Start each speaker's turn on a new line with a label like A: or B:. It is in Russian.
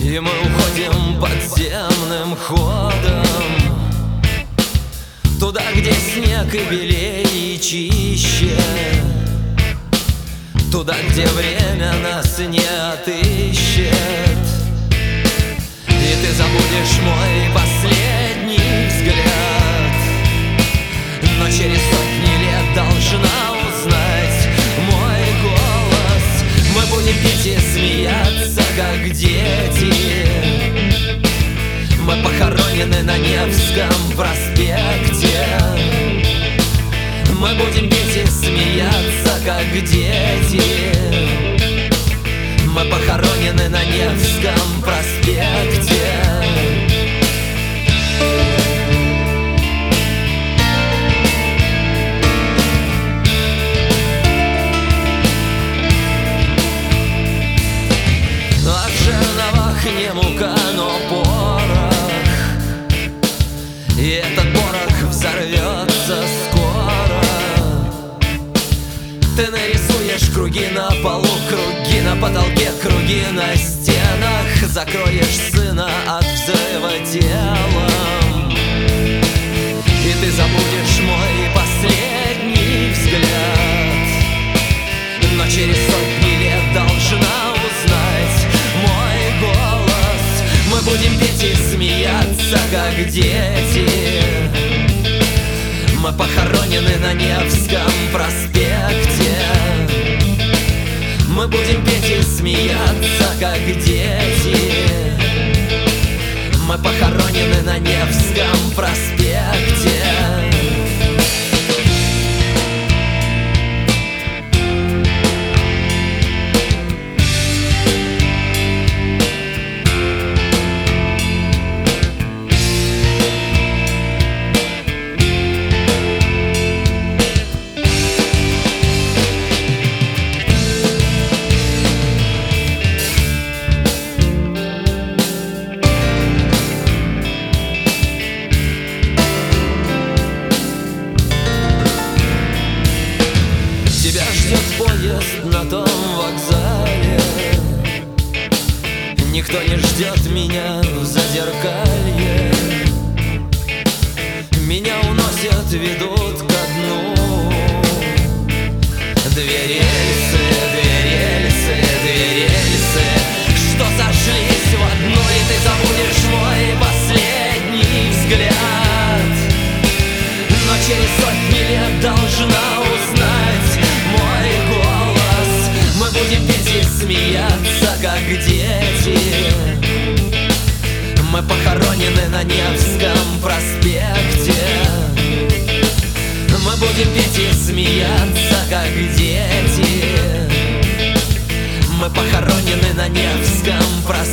A: И мы уходим подземным ходом туда, где снег и белее, и чище, туда, где время нас не отыщет. И ты забудешь мой последний взгляд, но через сотни лет должна узнать мой голос. Мы будем петь и смеяться, как дети. Мы похоронены на Невском проспекте. Мы будем петь и смеяться, как дети. Мы похоронены на Невском проспекте. А в жерновах не мука, но порох, и этот порох взорвется скоро. Ты нарисуешь круги на полу, круги на потолке, круги на стенах. Закроешь сына от взрыва телом, и ты забудешь мой последний взгляд, но через сотни лет должна узнать мой голос. Мы будем петь и смеяться, как дети. Мы похоронены на Невском проспекте. Мы будем петь и смеяться, как дети. Мы похоронены на Невском проспекте. Тебя ждет поезд на том вокзале. Никто не ждет меня в Зазеркалье. Меня уносят, ведут ко дну. Две рельсы, что сошлись в одну. И ты забудешь мой последний взгляд, но через сотни лет должна узнать мой голос. Мы будем петь и смеяться, как дети. Мы похоронены на Невском проспекте. Мы будем петь и смеяться, как дети. Мы похоронены на Невском проспекте.